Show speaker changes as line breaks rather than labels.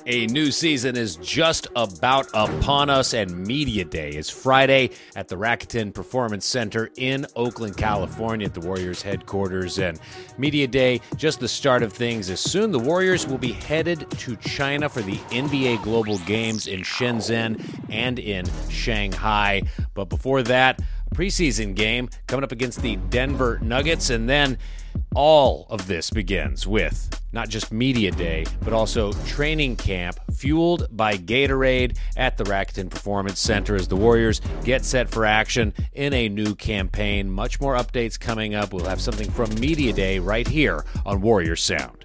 A new season is just about upon us, and Media Day is Friday at the Rakuten Performance Center in Oakland, California at the Warriors headquarters. And Media Day, just the start of things, as soon the Warriors will be headed to China for the NBA Global Games in Shenzhen and in Shanghai. But before that, a preseason game coming up against the Denver Nuggets, and then all of this begins with not just Media Day, but also training camp fueled by Gatorade at the Rakuten Performance Center as the Warriors get set for action in a new campaign. Much more updates coming up. We'll have something from Media Day right here on Warriors Sound.